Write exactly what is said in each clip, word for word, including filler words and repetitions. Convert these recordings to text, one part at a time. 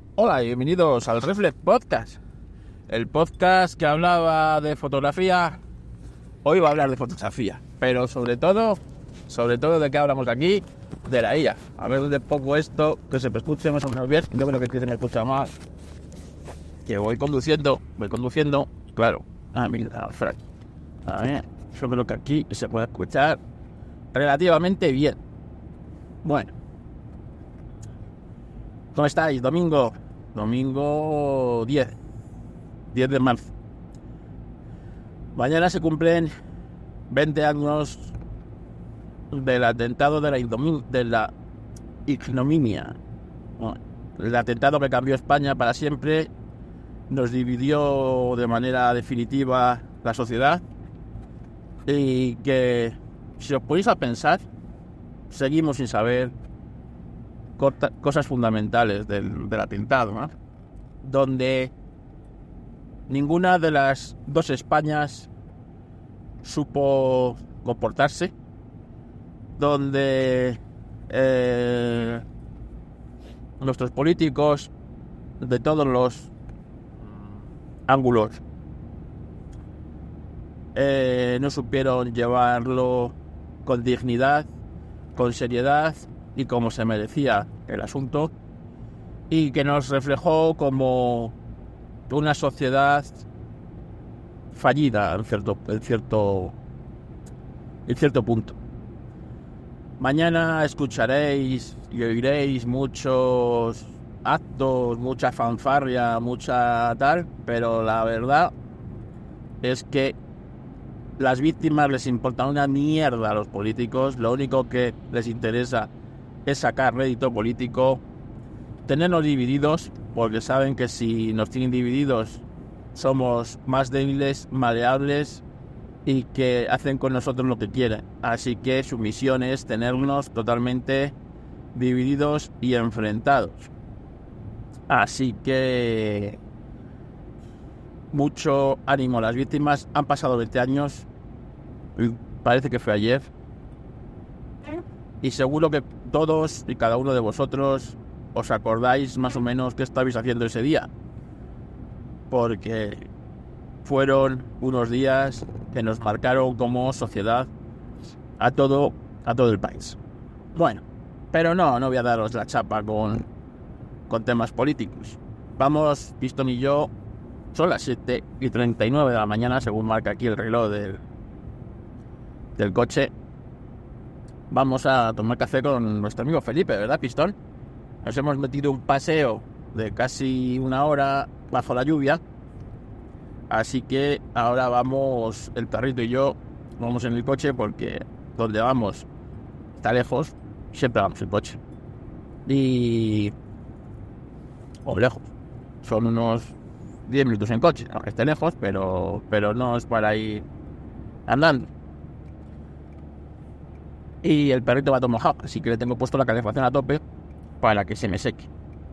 Hola y bienvenidos al Reflex Podcast, el podcast que hablaba de fotografía. Hoy va a hablar de fotografía, pero sobre todo, sobre todo de qué hablamos aquí, de la I A. A ver de poco esto, que se me escuche más o menos bien, yo creo que se me escucha más. Que voy conduciendo, voy conduciendo, claro. Ah, mira, Frank. A ver, yo creo que aquí se puede escuchar relativamente bien. Bueno, ¿cómo estáis? Domingo, domingo diez de marzo. Mañana se cumplen veinte años del atentado de la, ignomin- de la ignominia. Bueno, el atentado que cambió España para siempre, nos dividió de manera definitiva la sociedad y que, si os ponéis a pensar, seguimos sin saber corta- cosas fundamentales del, del atentado, ¿no? Donde ninguna de las dos Españas supo comportarse, donde eh, nuestros políticos de todos los ángulos eh, no supieron llevarlo con dignidad, con seriedad y como se merecía el asunto, y que nos reflejó como una sociedad fallida en cierto, en cierto, en cierto punto. Mañana escucharéis y oiréis muchos actos, mucha fanfarria, mucha tal, pero la verdad es que las víctimas les importa una mierda a los políticos. Lo único que les interesa es sacar rédito político, tenernos divididos, porque saben que si nos tienen divididos somos más débiles, maleables y que hacen con nosotros lo que quieren. Así que su misión es tenernos totalmente divididos y enfrentados. Así que mucho ánimo a las víctimas. Han pasado veinte años, parece que fue ayer, y seguro que todos y cada uno de vosotros os acordáis más o menos qué estabais haciendo ese día, porque fueron unos días que nos marcaron como sociedad a todo, a todo el país. Bueno, pero no, no voy a daros la chapa con, con temas políticos. Vamos, Pistón y yo, son las siete y treinta y nueve de la mañana, según marca aquí el reloj del, del coche. Vamos a tomar café con nuestro amigo Felipe, ¿verdad, Pistón? Nos hemos metido un paseo de casi una hora bajo la lluvia. Así que ahora vamos, el perrito y yo, vamos en el coche porque donde vamos está lejos, siempre vamos en coche. Y... o lejos. Son unos diez minutos en coche, aunque esté lejos, pero, pero no es para ir andando. Y el perrito va todo mojado, así que le tengo puesto la calefacción a tope para que se me seque.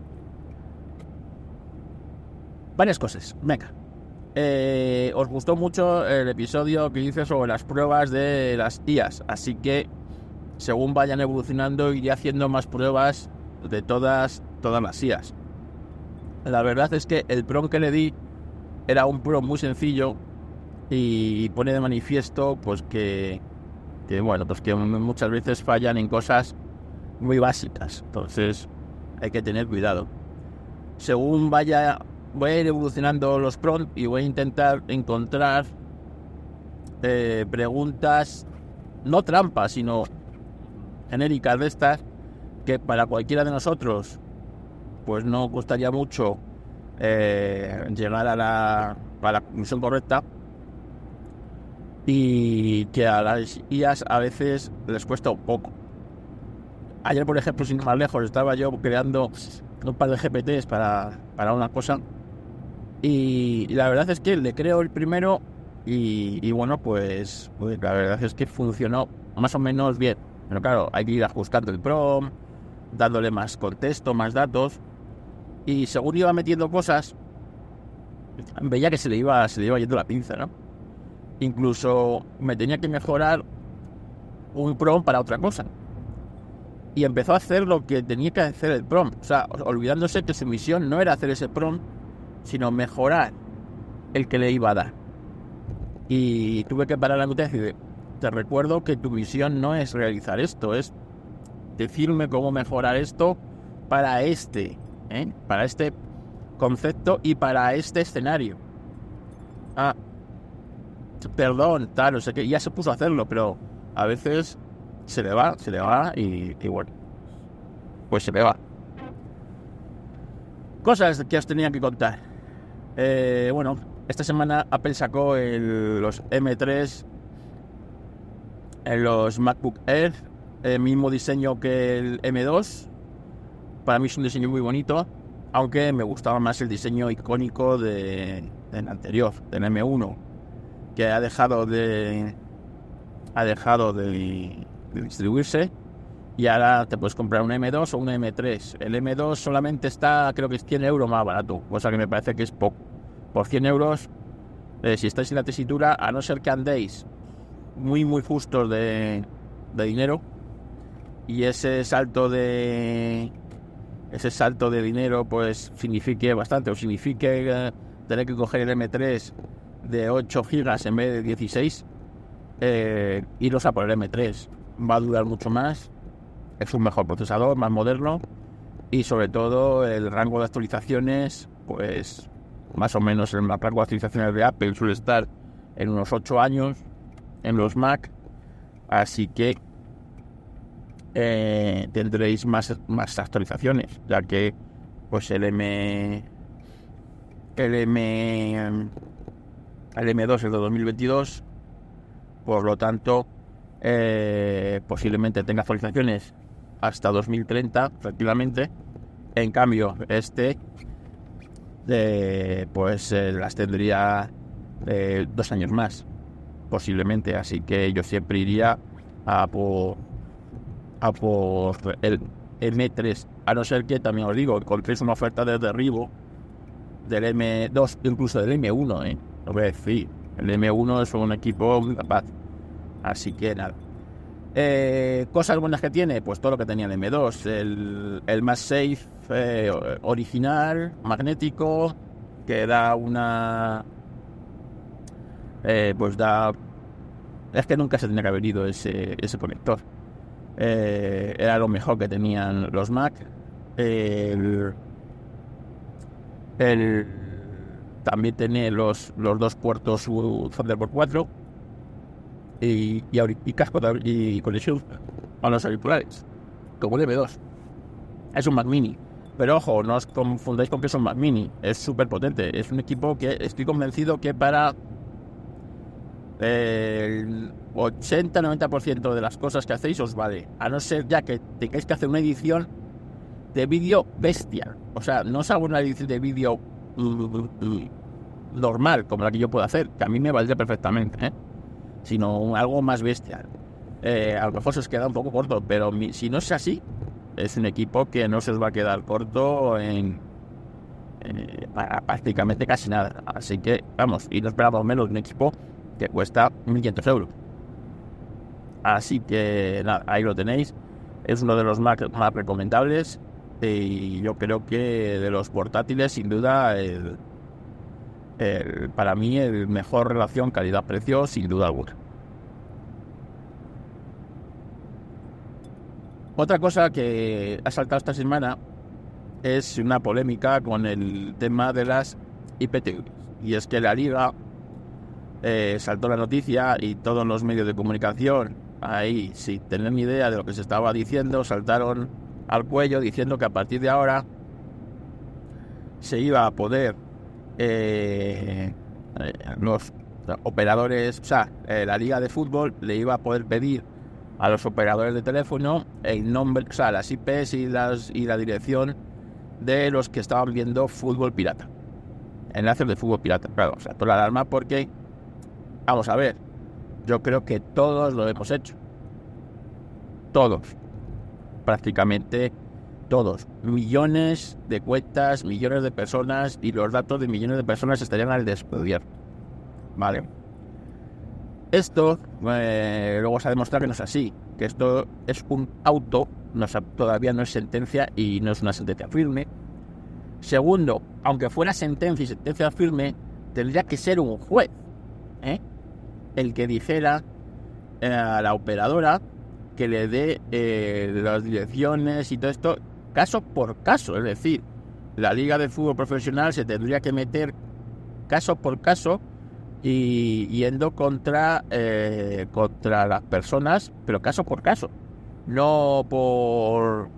Varias cosas, venga. Eh, os gustó mucho el episodio que hice sobre las pruebas de las I As, así que según vayan evolucionando iré haciendo más pruebas de todas, todas las I As. La verdad es que el prompt que le di era un prompt muy sencillo y pone de manifiesto pues que, que bueno, pues que muchas veces fallan en cosas muy básicas, entonces hay que tener cuidado. Según vaya, voy a ir evolucionando los prompts y voy a intentar encontrar eh, preguntas, no trampas, sino genéricas de estas, que para cualquiera de nosotros pues no costaría mucho eh, llegar a la, a la conclusión correcta, y que a las I As a veces les cuesta un poco. Ayer, por ejemplo, sin ir más lejos, estaba yo creando un par de G P Ts para, para una cosa, y, y la verdad es que le creo el primero y, y bueno, pues, pues la verdad es que funcionó más o menos bien. Pero claro, hay que ir ajustando el prompt, dándole más contexto, más datos, y según iba metiendo cosas, veía que se le iba, se le iba yendo la pinza, ¿no? Incluso me tenía que mejorar un prompt para otra cosa. y empezó a hacer lo que tenía que hacer el PROM, o sea, olvidándose que su misión no era hacer ese PROM, sino mejorar el que le iba a dar. Y tuve que parar la noticia y decir, te recuerdo que tu misión no es realizar esto, es decirme cómo mejorar esto para este, ¿eh? para este concepto y para este escenario. Ah, perdón, tal, no sé qué, ya se puso a hacerlo, pero a veces se le va, se le va y, y bueno, pues se le va. Cosas que os tenía que contar. Eh, bueno, esta semana Apple sacó el, los eme tres en los MacBook Air, el mismo diseño que el eme dos. Para mí es un diseño muy bonito, aunque me gustaba más el diseño icónico de, del anterior, del eme uno, que ha dejado de ha dejado de, de distribuirse, y ahora te puedes comprar un eme dos o un eme tres. El eme dos solamente está, creo que es cien euros más barato, cosa que me parece que es poco. Por cien euros, eh, si estáis en la tesitura, a no ser que andéis muy muy justos de, de dinero, y ese salto de ese salto de dinero pues signifique bastante, o signifique eh, tener que coger el eme tres de ocho gigas en vez de dieciséis, eh, iros a por el eme tres. Va a durar mucho más, es un mejor procesador, más moderno, y sobre todo el rango de actualizaciones, pues más o menos el rango de actualizaciones de Apple suele estar en unos ocho años en los Mac, así que eh, tendréis más, más actualizaciones, ya que pues el M el M el eme dos es de dos mil veintidós, por lo tanto eh, posiblemente tenga actualizaciones hasta dos mil treinta tranquilamente. En cambio este eh, pues eh, las tendría eh, dos años más posiblemente, así que yo siempre iría a por a por el eme tres, a no ser que, también os digo, encontréis una oferta de derribo del eme dos, incluso del eme uno, ¿eh? Lo voy a decir, el eme uno es un equipo muy capaz, así que nada. Eh, cosas buenas que tiene, pues todo lo que tenía el eme dos, el, el MagSafe eh, original, magnético, que da una eh, pues da es que nunca se tenía que haber ido ese, ese conector. Eh, era lo mejor que tenían los Mac. El, el, también tiene los, los dos puertos Thunderbolt cuatro y, y, y casco de, y conexión a los auriculares, como el eme dos. Es un Mac Mini, pero ojo, no os confundáis con que es un Mac Mini. Es súper potente. Es un equipo que estoy convencido que para el ochenta noventa por ciento de las cosas que hacéis os vale, a no ser ya que tengáis que hacer una edición de vídeo bestial. O sea, no os hago una edición de vídeo normal como la que yo puedo hacer, que a mí me valdría perfectamente, ¿eh? Sino algo más bestial. Eh, a lo mejor se os queda un poco corto, pero mi, si no es así, es un equipo que no se os va a quedar corto en eh, para prácticamente casi nada. Así que vamos, y no esperamos menos de un equipo que cuesta mil quinientos euros. Así que nada, ahí lo tenéis. Es uno de los Mac más recomendables, y yo creo que de los portátiles, sin duda, el, el, para mí el mejor relación calidad-precio, sin duda alguna. Otra cosa que ha saltado esta semana es una polémica con el tema de las I P T V, y es que la Liga Eh, saltó la noticia y todos los medios de comunicación, ahí sin tener ni idea de lo que se estaba diciendo, saltaron al cuello diciendo que a partir de ahora se iba a poder eh, eh, los operadores, o sea, eh, la Liga de Fútbol le iba a poder pedir a los operadores de teléfono el nombre, o sea, las I Pes y, las, y la dirección de los que estaban viendo fútbol pirata, enlaces de fútbol pirata. Claro, o sea, toda la alarma, porque vamos a ver, yo creo que todos lo hemos hecho. Todos. Prácticamente todos. Millones de cuentas, millones de personas, y los datos de millones de personas estarían al descubierto. Vale. Esto, eh, luego se ha demostrado que no es así. Que esto es un auto no, todavía no es sentencia y no es una sentencia firme. Segundo, aunque fuera sentencia y sentencia firme, tendría que ser un juez, ¿eh? el que dijera eh, a la operadora que le dé eh, las direcciones y todo esto, caso por caso. Es decir, la Liga de Fútbol Profesional se tendría que meter caso por caso y yendo contra eh, contra las personas, pero caso por caso, no por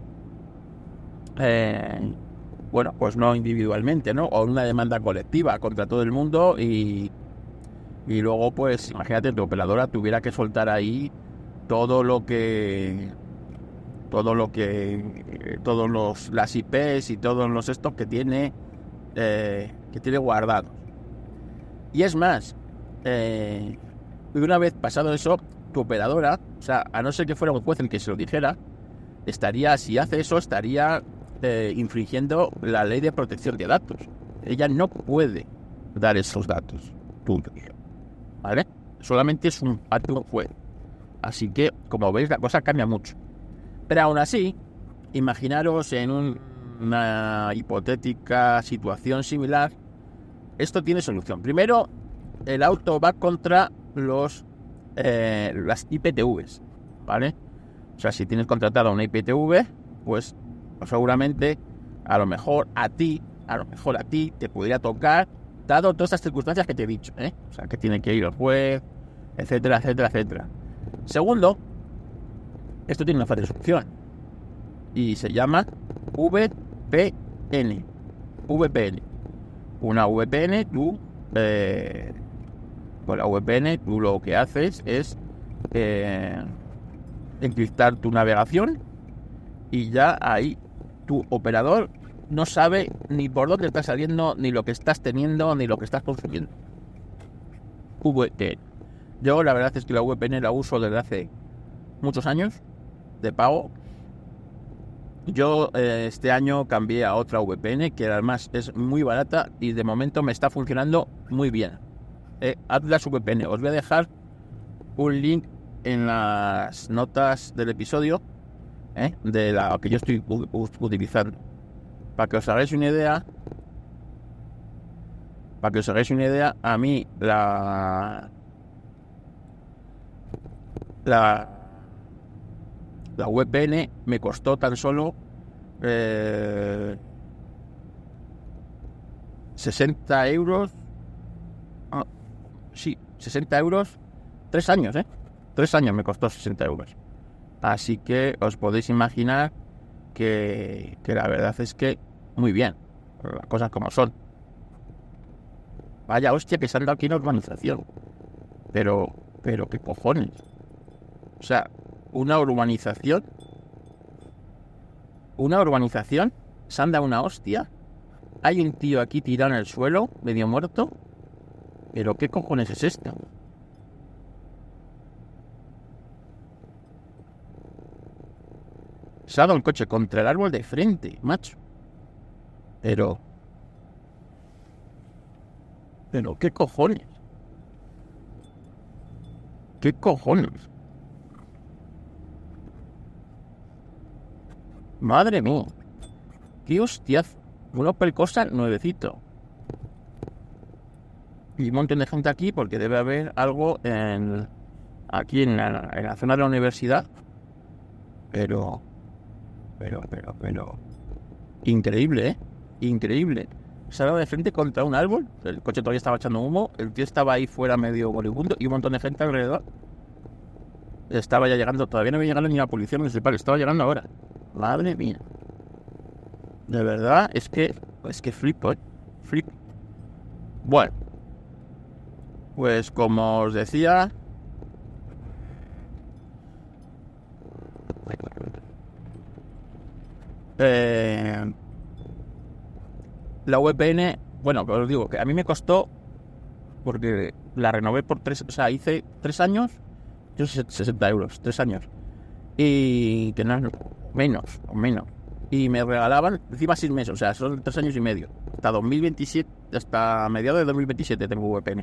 eh, bueno, pues no individualmente, ¿no? O una demanda colectiva contra todo el mundo y y luego, pues, imagínate, tu operadora tuviera que soltar ahí todo lo que todo lo que todos los las I Pes y todos los estos que tiene eh, que tiene guardados. Y es más, eh, una vez pasado eso, tu operadora, o sea, a no ser que fuera un juez el que se lo dijera, estaría, si hace eso, estaría eh, infringiendo la ley de protección de datos. Ella no puede dar esos datos, punto, ¿vale? Solamente es un acto de un juez. Así que, como veis, la cosa cambia mucho. Pero aún así, imaginaros en un, una hipotética situación similar. Esto tiene solución. Primero, el auto va contra los eh, las I P T Vs, ¿vale? O sea, si tienes contratada una I P T V, pues, pues seguramente a lo mejor a ti, a lo mejor a ti te podría tocar, dado todas estas circunstancias que te he dicho, ¿eh? O sea, que tiene que ir el juez, etcétera, etcétera, etcétera. Segundo, esto tiene una fácil solución y se llama V P N. V P N. Una V P N, tú, eh, con la V P N, tú lo que haces es eh, encriptar tu navegación y ya ahí tu operador no sabe ni por dónde estás saliendo, ni lo que estás teniendo, ni lo que estás consumiendo. V P N. Yo la verdad es que la V P N la uso desde hace muchos años, de pago. Yo eh, este año cambié a otra V P N que además es muy barata y de momento me está funcionando muy bien. Eh, Atlas V P N. Os voy a dejar un link en las notas del episodio eh, de la que yo estoy u- u- utilizando. Para que os hagáis una idea, para que os hagáis una idea, a mí la la la V P N me costó tan solo eh, sesenta euros. Ah, sí, sesenta euros. Tres años, ¿eh? Tres años me costó sesenta euros. Así que os podéis imaginar que, que la verdad es que muy bien. Las cosas como son. Vaya hostia que se han dado aquí en la urbanización. Pero, pero qué cojones. O sea, una urbanización. Una urbanización. Se han dado una hostia. Hay un tío aquí tirado en el suelo, medio muerto. Pero qué cojones es esto. Se ha dado el coche contra el árbol de frente, macho. Pero... Pero qué cojones. ¿Qué cojones? Madre mía. Qué hostiazo. Un Opel Corsa nuevecito. Y un montón de gente aquí porque debe haber algo en aquí en la, en la zona de la universidad. Pero... Pero, pero, pero... Increíble, ¿eh? Increíble. Se ha dado de frente contra un árbol. El coche todavía estaba echando humo. El tío estaba ahí fuera medio moribundo y un montón de gente alrededor. Estaba ya llegando. Todavía no había llegado ni la policía municipal. Estaba llegando ahora. Madre mía. De verdad, es que... Es que flipo, ¿eh? Flipo. Bueno. Pues como os decía... Eh... La V P N, bueno, os digo que a mí me costó, porque la renové por tres, o sea, hice tres años, yo sesenta euros, tres años, y que no, menos, o menos, y me regalaban encima seis meses, o sea, son tres años y medio, hasta dos mil veintisiete, hasta mediados de dos mil veintisiete tengo V P N,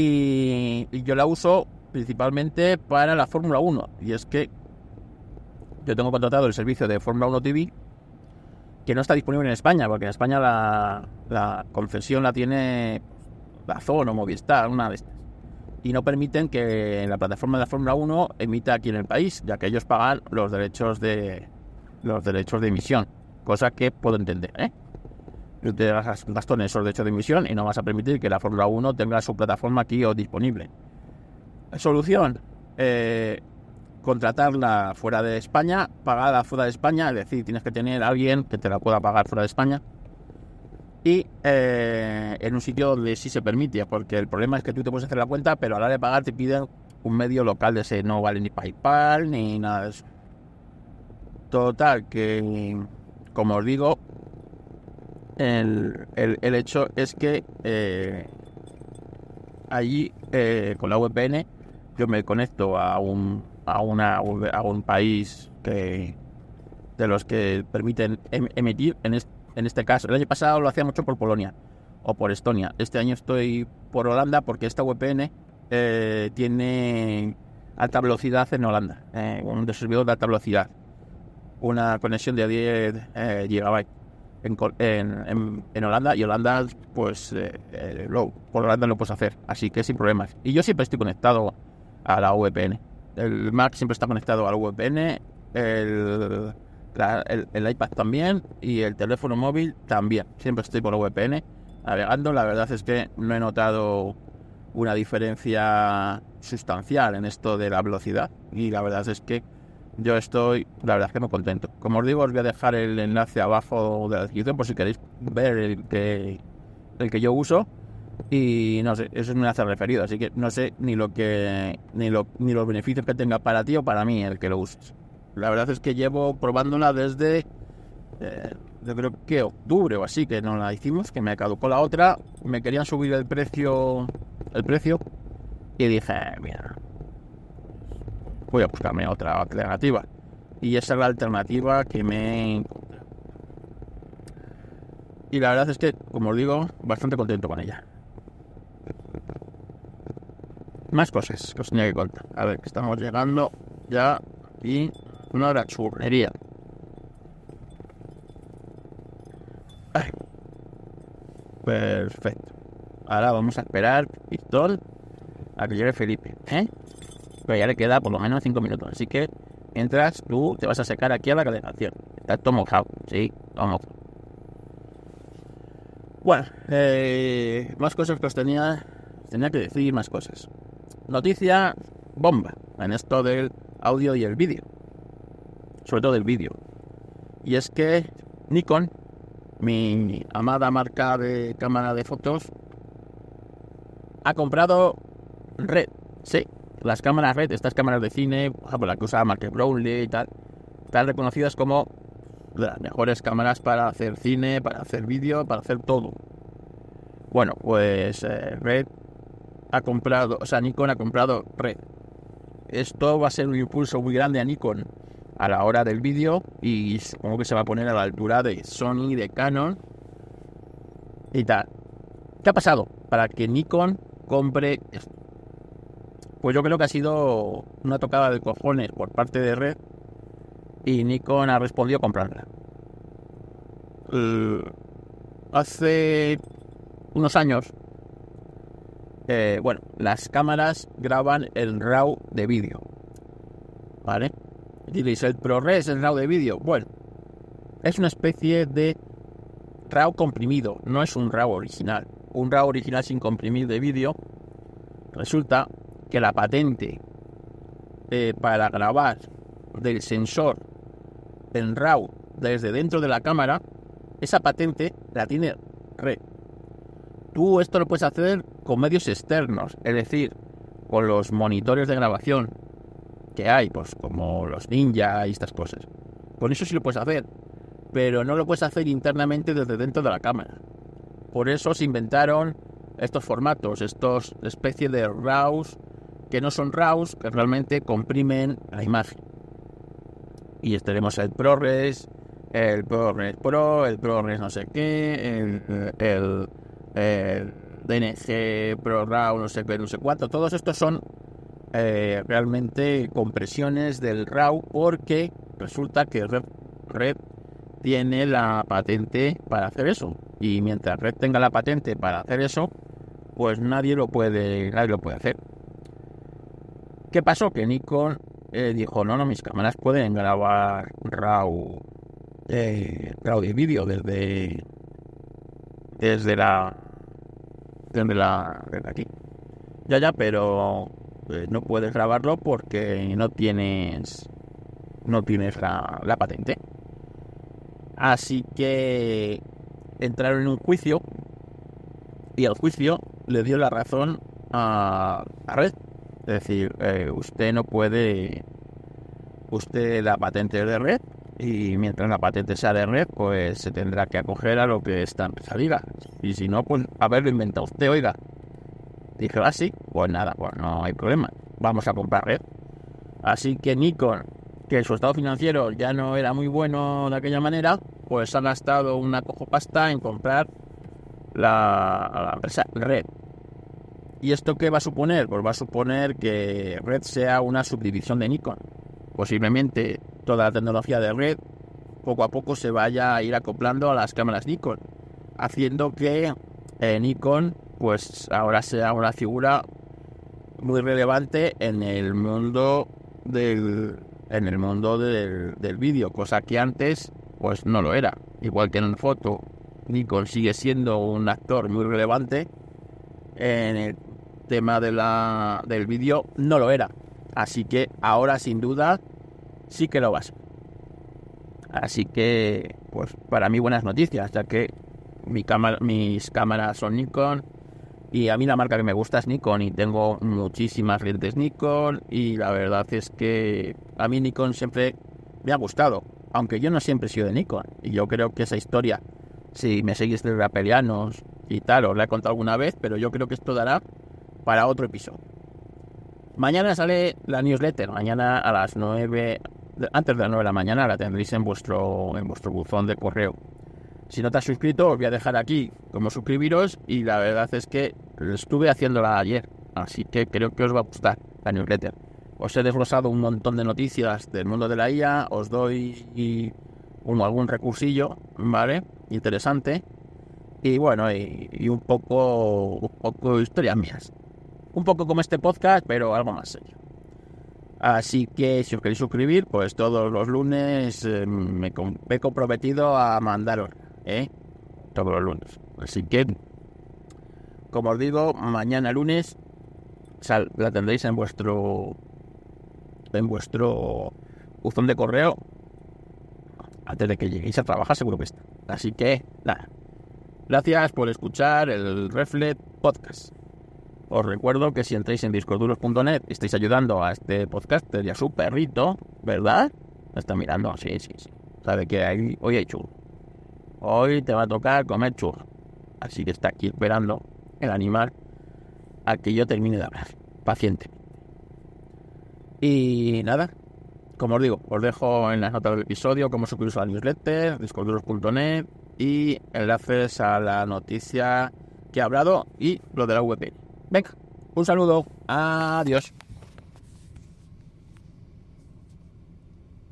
y, y yo la uso principalmente para la Fórmula uno, y es que yo tengo contratado el servicio de Fórmula uno T V, que no está disponible en España, porque en España la, la concesión la tiene DAZN o Movistar, una de estas. Y no permiten que la plataforma de la Fórmula uno emita aquí en el país, ya que ellos pagan los derechos de los derechos de emisión, cosa que puedo entender, ¿eh? Tú te gastas en esos derechos de emisión y no vas a permitir que la Fórmula uno tenga su plataforma aquí o disponible. Solución, eh, contratarla fuera de España, pagada fuera de España, es decir, tienes que tener a alguien que te la pueda pagar fuera de España y eh, en un sitio donde sí se permite, porque el problema es que tú te puedes hacer la cuenta, pero a la hora de pagar te piden un medio local de ese, no vale ni PayPal ni nada de eso. Total, que como os digo, el, el, el hecho es que eh, allí eh, con la V P N yo me conecto a un a una a un país que de los que permiten em, emitir en este, en este caso. El año pasado lo hacía mucho por Polonia o por Estonia. Este año estoy por Holanda porque esta V P N eh, tiene alta velocidad en Holanda, eh, un servidor de alta velocidad, una conexión de diez eh, gigabytes en, en, en, en Holanda, y Holanda pues eh, eh, lo, por Holanda lo puedes hacer, así que sin problemas. Y yo siempre estoy conectado a la V P N. El Mac siempre está conectado a la V P N, el, la, el, el iPad también, y el teléfono móvil también. Siempre estoy por la V P N navegando. La verdad es que no he notado una diferencia sustancial en esto de la velocidad, y la verdad es que yo estoy, la verdad es que muy contento. Como os digo, os voy a dejar el enlace abajo de la descripción por si queréis ver el que el que yo uso. Y no sé, eso es un enlace referido, así que no sé ni lo que ni lo ni los beneficios que tenga para ti o para mí el que lo uses. La verdad es que llevo probándola desde eh, yo creo que octubre o así, que no la hicimos, que me caducó la otra, me querían subir el precio el precio y dije, mira, voy a buscarme otra alternativa, y esa es la alternativa que me encontré. Y la verdad es que, como os digo, bastante contento con ella. Más cosas que os tenía que contar. A ver, que estamos llegando ya y una hora churrería. Ay. Perfecto. Ahora vamos a esperar, Pistol, a que llegue Felipe, ¿eh? Pero ya le queda por lo menos cinco minutos, así que mientras tú te vas a secar aquí a la calefacción. Está todo mojado, sí, todo mojado. Bueno, eh, más cosas que os tenía, tenía que decir, más cosas. Noticia bomba en esto del audio y el vídeo, sobre todo el vídeo. Y es que Nikon, mi amada marca de cámara de fotos, ha comprado Red. Sí, las cámaras Red, estas cámaras de cine, por ejemplo, la que usa Mark Brownlee y tal, están reconocidas como las mejores cámaras para hacer cine, para hacer vídeo, para hacer todo. Bueno, pues eh, Red ha comprado, o sea, Nikon ha comprado Red. Esto va a ser un impulso muy grande a Nikon a la hora del vídeo, y supongo que se va a poner a la altura de Sony, de Canon y tal. ¿Qué ha pasado para que Nikon compre esto? Pues yo creo que ha sido una tocada de cojones por parte de Red, y Nikon ha respondido a comprarla. Uh, hace unos años, eh, bueno, las cámaras graban el RAW de vídeo, ¿vale? Diréis, ¿el ProRes es el RAW de vídeo? Bueno, es una especie de RAW comprimido, no es un RAW original. Un RAW original sin comprimir de vídeo, resulta que la patente eh, para grabar del sensor en RAW desde dentro de la cámara, esa patente la tiene Red. Tú esto lo puedes hacer con medios externos, es decir, con los monitores de grabación que hay, pues como los Ninja y estas cosas. Con eso sí lo puedes hacer, pero no lo puedes hacer internamente desde dentro de la cámara. Por eso se inventaron estos formatos, estos especies de RAWs que no son RAWs, que realmente comprimen la imagen. Y tenemos el ProRes, el ProRes Pro, el ProRes no sé qué, el, el, el D N G ProRAW no sé qué, no sé cuánto. Todos estos son eh, realmente compresiones del RAW, porque resulta que Red, Red tiene la patente para hacer eso. Y mientras Red tenga la patente para hacer eso, pues nadie lo puede, nadie lo puede hacer. ¿Qué pasó? Que Nikon eh, dijo, no, no, mis cámaras pueden grabar RAW, eh, RAW de vídeo desde, desde la, desde la, desde aquí. Ya, ya, pero eh, no puedes grabarlo porque no tienes, no tienes la, la patente. Así que entraron en un juicio y el juicio le dio la razón a, a Red. Es decir, eh, usted no puede, usted la patente es de Red y mientras la patente sea de Red, pues se tendrá que acoger a lo que esta empresa diga. Y si no, pues haberlo inventado usted, oiga. Dije, ah, sí, pues nada, pues no hay problema, vamos a comprar Red. Así que Nikon, que su estado financiero ya no era muy bueno de aquella manera, pues ha gastado una cojo pasta en comprar la, la empresa Red. ¿Y esto qué va a suponer? Pues va a suponer que Red sea una subdivisión de Nikon. Posiblemente toda la tecnología de Red poco a poco se vaya a ir acoplando a las cámaras Nikon, haciendo que eh, Nikon pues ahora sea una figura muy relevante en el mundo del en el mundo del, del vídeo, cosa que antes pues no lo era. Igual que en foto, Nikon sigue siendo un actor muy relevante, en el tema de la, del vídeo no lo era. Así que ahora sin duda sí que lo va a ser. Así que pues para mí buenas noticias, ya que mi cámara, mis cámaras son Nikon y a mí la marca que me gusta es Nikon y tengo muchísimas lentes Nikon y la verdad es que a mí Nikon siempre me ha gustado, aunque yo no siempre he sido de Nikon y yo creo que esa historia, si me seguís de raperianos y tal, os la he contado alguna vez, pero yo creo que esto dará para otro episodio. Mañana sale la newsletter, mañana a las nueve, antes de las nueve de la mañana la tendréis en vuestro, en vuestro buzón de correo. Si no te has suscrito, os voy a dejar aquí cómo suscribiros y la verdad es que estuve haciéndola ayer, así que creo que os va a gustar la newsletter. Os he desglosado un montón de noticias del mundo de la I A, os doy un, algún recursillo, ¿vale? Interesante. Y bueno, y, y un poco un poco historias mías. Un poco como este podcast, pero algo más serio. Así que si os queréis suscribir, pues todos los lunes eh, me, me he comprometido a mandaros, ¿eh? Todos los lunes. Así que, como os digo, mañana lunes sal, la tendréis en vuestro en vuestro buzón de correo antes de que lleguéis a trabajar, seguro que está. Así que, nada. Gracias por escuchar el Reflet Podcast. Os recuerdo que si entráis en discoduros punto net estáis ayudando a este podcaster y a su perrito, ¿verdad? ¿Me está mirando? Sí, sí, sí. Sabe que hay, hoy hay churro. Hoy te va a tocar comer churro. Así que está aquí esperando el animal a que yo termine de hablar. Paciente. Y nada, como os digo, os dejo en las notas del episodio cómo suscribiros a la newsletter, discoduros punto net y enlaces a la noticia que he hablado y lo de la V P N. Venga, un saludo. Adiós.